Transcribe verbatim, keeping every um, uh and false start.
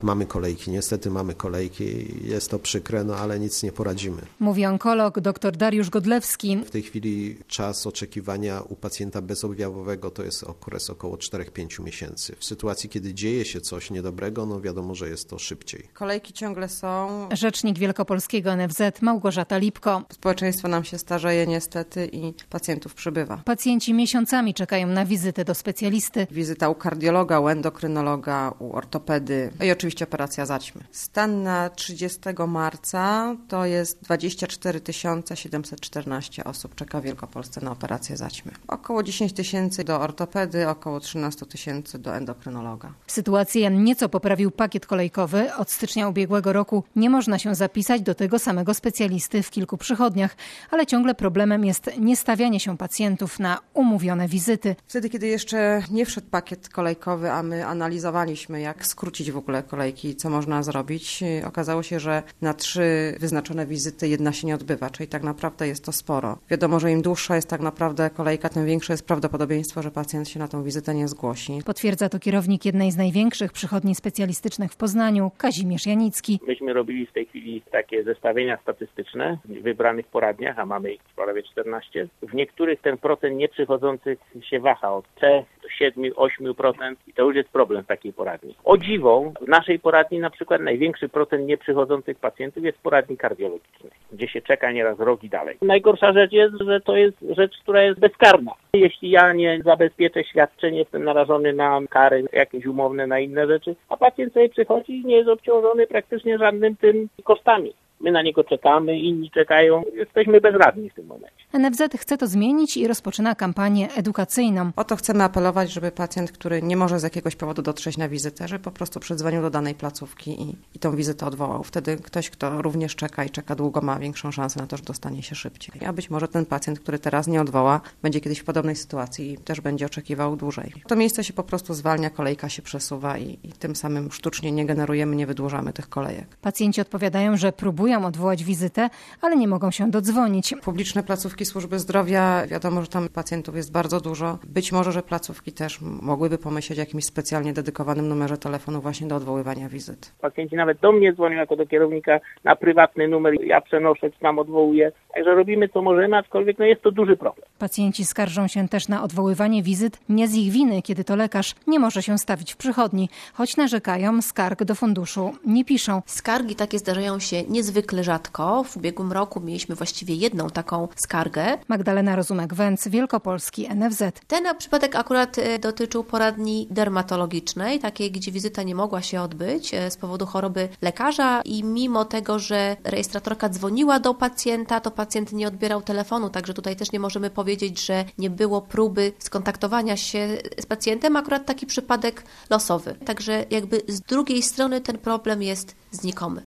Mamy kolejki, niestety mamy kolejki, jest to przykre, no ale nic nie poradzimy. Mówi onkolog dr Dariusz Godlewski. W tej chwili czas oczekiwania u pacjenta bezobjawowego to jest okres około cztery do pięciu miesięcy. W sytuacji, kiedy dzieje się coś niedobrego, no wiadomo, że jest to szybciej. Kolejki ciągle są. Rzecznik Wielkopolskiego N F Z Małgorzata Lipko. Społeczeństwo nam się starzeje niestety i pacjentów przybywa. Pacjenci miesiącami czekają na wizytę do specjalisty. Wizyta u kardiologa, u endokrynologa, u ortopedy i oczywiście operacja zaćmy. Stan na trzydziestego marca to jest dwadzieścia cztery tysiące siedemset czternaście osób czeka w Wielkopolsce na operację zaćmy. Około dziesięć tysięcy do ortopedy, około trzynaście tysięcy do endokrynologa. Sytuację nieco poprawił pakiet kolejkowy. Od stycznia ubiegłego roku nie można się zapisać do tego samego specjalisty w kilku przychodniach, ale ciągle problemem jest niestawianie się pacjentów na umówione wizyty. Wtedy, kiedy jeszcze nie wszedł pakiet kolejkowy, a my analizowaliśmy, jak skrócić w ogóle kolejki, co można zrobić, okazało się, że na trzy wyznaczone wizyty jedna się nie odbywa, czyli tak naprawdę jest to sporo. Wiadomo, że im dłuższa jest tak naprawdę kolejka, tym większe jest prawdopodobieństwo, że pacjent się na tą wizytę nie zgłosi. Potwierdza to kierownik jednej z największych przychodni specjalistycznych w Poznaniu, Kazimierz Janicki. Myśmy robili w tej chwili takie zestawienia statystyczne w wybranych poradniach, a mamy ich prawie czternaście. W niektórych ten procent nieprzychodzących się waha od trzech do siedmiu, ośmiu procent i to już jest problem w takiej poradni. O dziwo, w naszej poradni na przykład największy procent nieprzychodzących pacjentów jest w poradni kardiologicznej, gdzie się czeka nieraz rok i dalej. Najgorsza rzecz jest, że to jest rzecz, która jest bezkarna. Jeśli ja nie zabezpieczę świadczeń, jestem narażony na kary jakieś umowne, na inne rzeczy, a pacjent sobie przychodzi i nie jest obciążony praktycznie żadnym tym kosztami. My na niego czekamy, inni czekają. Jesteśmy bezradni w tym momencie. N F Z chce to zmienić i rozpoczyna kampanię edukacyjną. O to chcemy apelować, żeby pacjent, który nie może z jakiegoś powodu dotrzeć na wizytę, żeby po prostu przedzwonił do danej placówki i, i tą wizytę odwołał. Wtedy ktoś, kto również czeka i czeka długo, ma większą szansę na to, że dostanie się szybciej. A być może ten pacjent, który teraz nie odwoła, będzie kiedyś w podobnej sytuacji i też będzie oczekiwał dłużej. To miejsce się po prostu zwalnia, kolejka się przesuwa i, i tym samym sztucznie nie generujemy, nie wydłużamy tych kolejek. Pacjenci odpowiadają, że próbują odwołać wizytę, ale nie mogą się dodzwonić. Publiczne placówki służby zdrowia, wiadomo, że tam pacjentów jest bardzo dużo. Być może, że placówki też mogłyby pomyśleć o jakimś specjalnie dedykowanym numerze telefonu właśnie do odwoływania wizyt. Pacjenci nawet do mnie dzwonią jako do kierownika na prywatny numer, ja przenoszę, czy tam odwołuję. Także robimy co możemy, aczkolwiek no jest to duży problem. Pacjenci skarżą się też na odwoływanie wizyt nie z ich winy, kiedy to lekarz nie może się stawić w przychodni. Choć narzekają, skarg do funduszu nie piszą. Skargi takie zdarzają się niezwykle rzadko. W ubiegłym roku mieliśmy właściwie jedną taką skargę. Magdalena Rozumek-Węc, Wielkopolski N F Z. Ten przypadek akurat dotyczył poradni dermatologicznej, takiej, gdzie wizyta nie mogła się odbyć z powodu choroby lekarza i mimo tego, że rejestratorka dzwoniła do pacjenta, to pacjent nie odbierał telefonu, także tutaj też nie możemy powiedzieć, że nie było próby skontaktowania się z pacjentem, akurat taki przypadek losowy. Także jakby z drugiej strony ten problem jest znikomy.